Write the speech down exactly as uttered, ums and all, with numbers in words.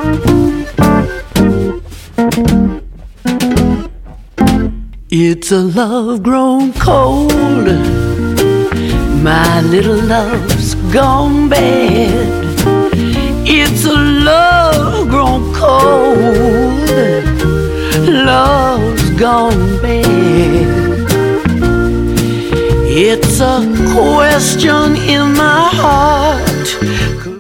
It's a love grown cold. My little love's gone bad. It's a love grown cold. Love's gone bad. It's a question in my heart.